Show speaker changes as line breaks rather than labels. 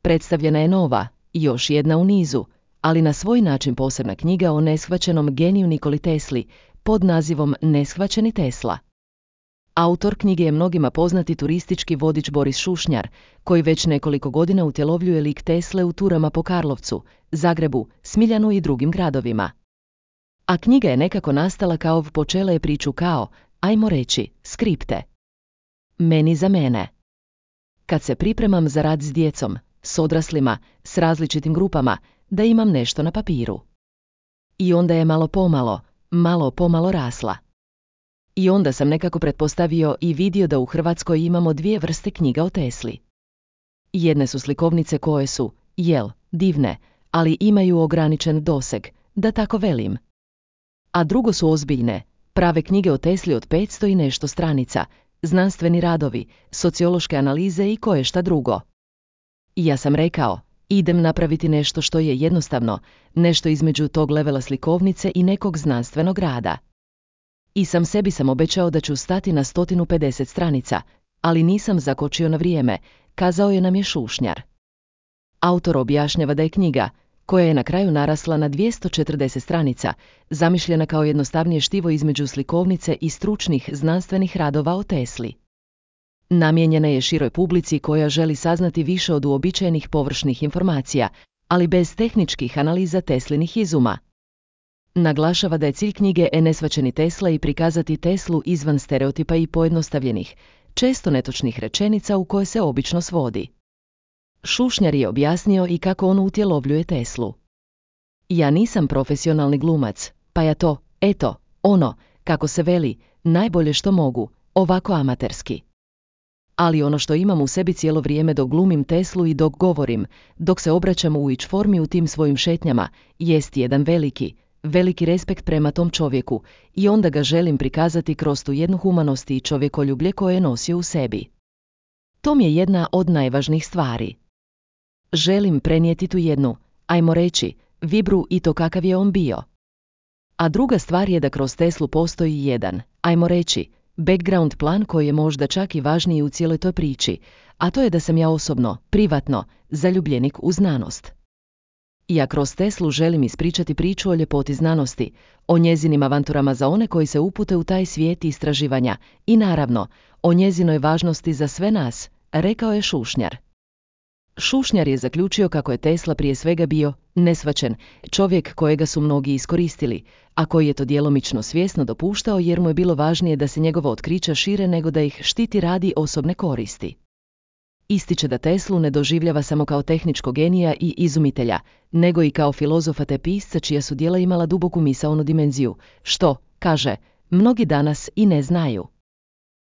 Predstavljena je nova, još jedna u nizu, ali na svoj način posebna knjiga o neshvaćenom geniju Nikoli Tesli pod nazivom Neshvaćeni Tesla. Autor knjige je mnogima poznati turistički vodič Boris Šušnjar, koji već nekoliko godina utjelovljuje lik Tesle u turama po Karlovcu, Zagrebu, Smiljanu i drugim gradovima. A knjiga je nekako nastala kao počela je priču kao, ajmo reći, skripte. Meni za mene. Kad se pripremam za rad s djecom, s odraslima, s različitim grupama, da imam nešto na papiru. I onda je malo pomalo rasla. I onda sam nekako pretpostavio i vidio da u Hrvatskoj imamo dvije vrste knjiga o Tesli. Jedne su slikovnice koje su, divne, ali imaju ograničen doseg, da tako velim. A drugo su ozbiljne, prave knjige o Tesli od 500 i nešto stranica, znanstveni radovi, sociološke analize i koješta drugo. I ja sam rekao, idem napraviti nešto što je jednostavno, nešto između tog levela slikovnice i nekog znanstvenog rada. I sebi sam obećao da ću stati na 150 stranica, ali nisam zakočio na vrijeme, kazao je nam je Šušnjar. Autor objašnjava da je knjiga, koja je na kraju narasla na 240 stranica, zamišljena kao jednostavnije štivo između slikovnice i stručnih znanstvenih radova o Tesli. Namijenjena je široj publici koja želi saznati više od uobičajenih površnih informacija, ali bez tehničkih analiza Teslinih izuma. Naglašava da je cilj knjige Neshvaćeni Tesla i prikazati Teslu izvan stereotipa i pojednostavljenih, često netočnih rečenica u koje se obično svodi. Šušnjar je objasnio i kako on utjelovljuje Teslu. Ja nisam profesionalni glumac, pa ja to, kako se veli, najbolje što mogu, ovako amaterski. Ali ono što imam u sebi cijelo vrijeme dok glumim Teslu i dok govorim, dok se obraćam u ić formi u tim svojim šetnjama, jest jedan veliki respekt prema tom čovjeku i onda ga želim prikazati kroz tu jednu humanost i čovjekoljublje koje je nosio u sebi. To mi je jedna od najvažnijih stvari. Želim prenijeti tu jednu, ajmo reći, vibru i to kakav je on bio. A druga stvar je da kroz Teslu postoji jedan, ajmo reći, background plan koji je možda čak i važniji u cijeloj toj priči, a to je da sam ja osobno, privatno, zaljubljenik u znanost. Ja kroz Teslu želim ispričati priču o ljepoti znanosti, o njezinim avanturama za one koji se upute u taj svijet istraživanja i naravno, o njezinoj važnosti za sve nas, rekao je Šušnjar. Šušnjar je zaključio kako je Tesla prije svega bio neshvaćen, čovjek kojega su mnogi iskoristili, a koji je to djelomično svjesno dopuštao jer mu je bilo važnije da se njegova otkrića šire nego da ih štiti radi osobne koristi. Ističe da Teslu ne doživljava samo kao tehničkog genija i izumitelja, nego i kao filozofa te pisca čija su djela imala duboku misaonu dimenziju, što, kaže, mnogi danas i ne znaju.